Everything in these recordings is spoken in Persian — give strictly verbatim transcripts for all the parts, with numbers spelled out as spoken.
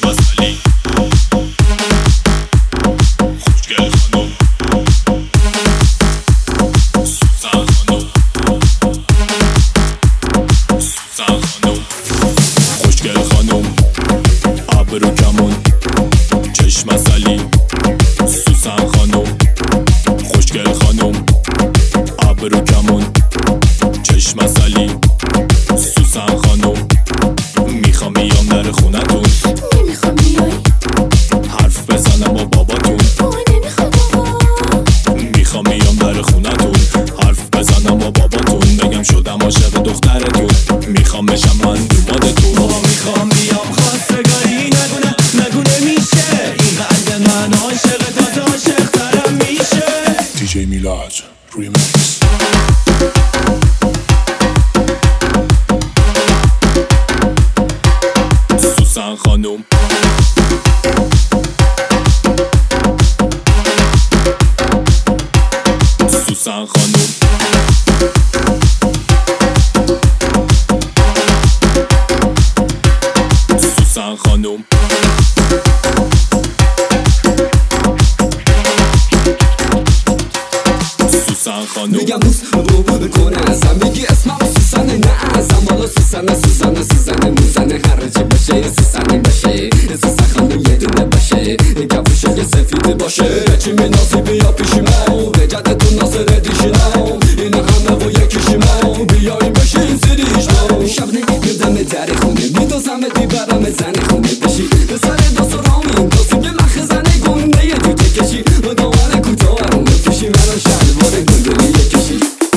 چشم از علی خوشگل خانم سوزن خانم سوزن خانم خوشگل خانم ابرو کمون چشم از علی سوزن خانم خوشگل خانم ابرو کمون چشم از علی سوزن خانم میخوام بیام در خونتون نمیخوام بیای حرف بزنم با باباتون بابا نمیخواد بابا میخوام بیام در خونتون حرف بزنم با باباتون بگم شدم عاشق دخترتون میخوام بشم من دومادتون بابا میخوام بیام خواستگاری نگونه نگونه میشه این قلب من عاشق داد عاشق ترم میشه دی جی میلاد ریمیکس سوزن خانم سوزن خانم سوزن خانم سوزن خانم میگم بوس رو بکنه ازم میگی اسمم سوزنه نه ازم حالا سوزنه سوزنه سوزنه موزنه هرچی باشه سوزنه باشه سوزن خانم یه دونه باشه گوشه که سفید باشه چی مینازی بیا پیشی من به جدتون ناصر دیشینم این همه و یکیشیم بیاییم بشیم سریش ما شب نمیدم در خونه میدازم دیبرم زن خونه بشی به سر داست رامین داست یه مخ زنه گنده یه دوته کشی و دامن کوتاه رو بفیشی منو شلوار گندلی یکشی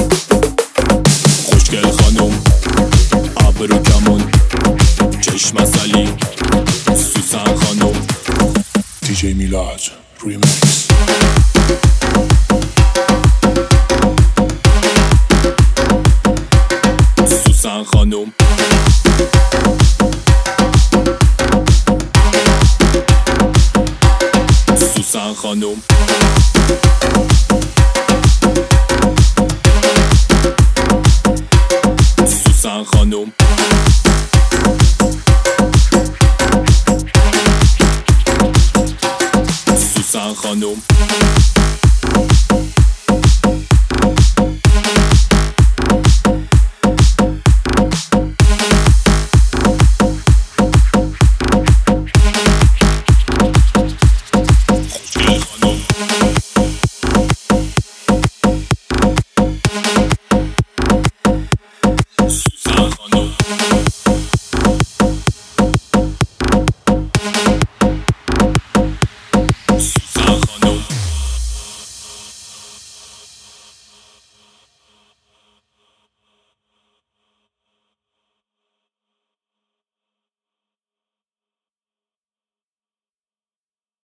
خوشگل خانم ابرو کمون چشم از علی سوزن خانم دی جی میلاد ریمیکس سوزن خانم سوزن خانم سوزن خانم سوزن خانم